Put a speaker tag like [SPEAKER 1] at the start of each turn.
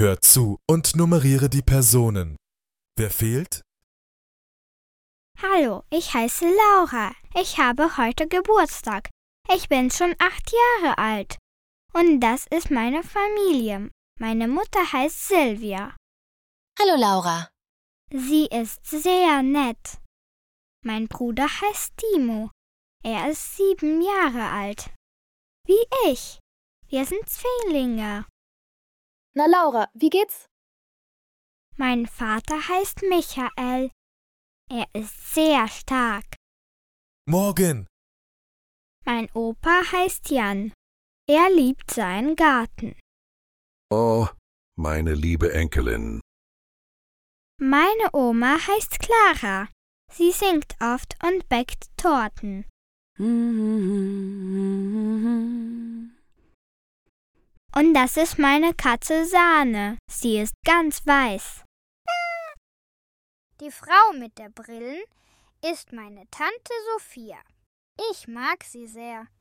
[SPEAKER 1] Hör zu und nummeriere die Personen. Wer fehlt?
[SPEAKER 2] Hallo, ich heiße Laura. Ich habe heute Geburtstag. Ich bin schon 8 Jahre alt. Und das ist meine Familie. Meine Mutter heißt Silvia.
[SPEAKER 3] Hallo Laura.
[SPEAKER 2] Sie ist sehr nett. Mein Bruder heißt Timo. Er ist 7 Jahre alt. Wie ich. Wir sind Zwillinge.
[SPEAKER 3] Na Laura, wie geht's?
[SPEAKER 2] Mein Vater heißt Michael. Er ist sehr stark.
[SPEAKER 1] Morgen.
[SPEAKER 2] Mein Opa heißt Jan. Er liebt seinen Garten.
[SPEAKER 4] Oh, meine liebe Enkelin.
[SPEAKER 2] Meine Oma heißt Clara. Sie singt oft und backt Torten. Und das ist meine Katze Sahne. Sie ist ganz weiß. Die Frau mit der Brillen ist meine Tante Sophia. Ich mag sie sehr.